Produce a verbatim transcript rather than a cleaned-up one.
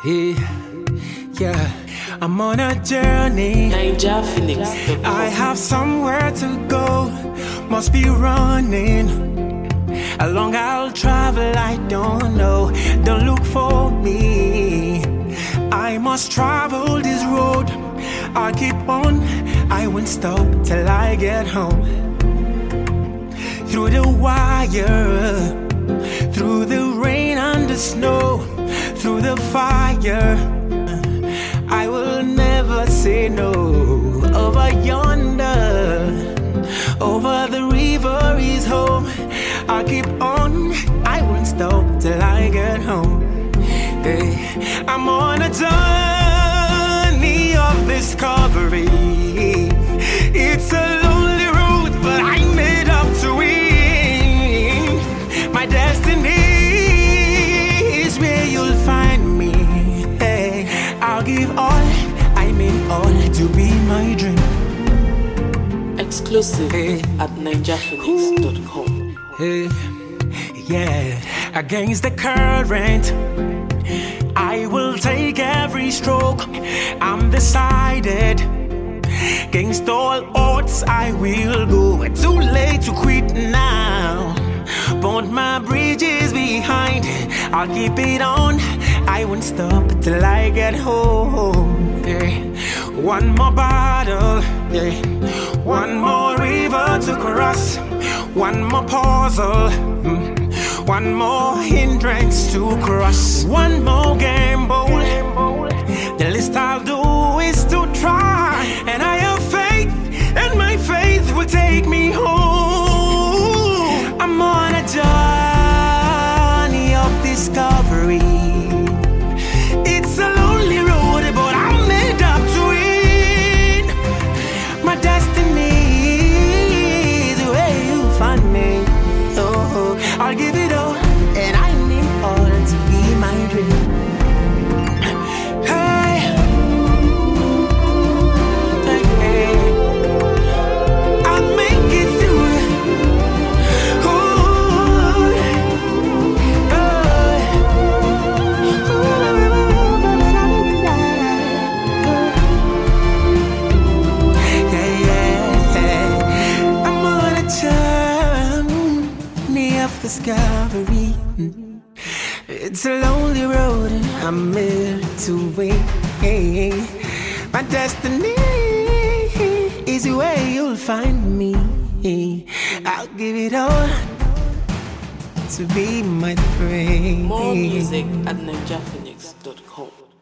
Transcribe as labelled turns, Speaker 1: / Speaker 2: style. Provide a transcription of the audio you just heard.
Speaker 1: Hey, yeah, I'm on a journey.
Speaker 2: Niger Phoenix.
Speaker 1: I have somewhere to go. Must be running. How long I'll travel, I don't know. Don't look for me. I must travel this road. I'll keep on. I won't stop till I get home. Through the wire, through the rain and the snow, through the fire, I will never say no. Over yonder, over the river is home. I'll keep on, I won't stop till I get home. Hey, I'm on a journey of discovery. It's a lonely road, but I made up to win. My destiny is where you'll find me. Hey, I'll give all, I mean all, to be my dream.
Speaker 2: Exclusive
Speaker 1: hey.
Speaker 2: At niger phoenix dot com.
Speaker 1: Hey, yeah, against the current, I will take every stroke. I'm decided. Against all odds, I will go. Too late to quit now. Burnt my bridges behind. I'll keep it on. I won't stop till I get home. Yeah. One more battle. Yeah. One more river to cross. One more puzzle. Mm. One more hindrance to cross. One more gamble. The least I'll do is to try. And I have faith, and my faith will take me home. I'm on a journey of discovery. It's a lonely road, but I'm made up to win. My destiny is where you find me. Oh, I'll give it all, and I need all to be my dream. Hey, hey, I'll make it through. Ooh, oh, yeah, yeah. I'm on a journey of discovery. It's a lonely road and I'm meant to win. My destiny is where you'll find me. I'll give it all to be my friend.
Speaker 2: More music at niger phoenix dot com.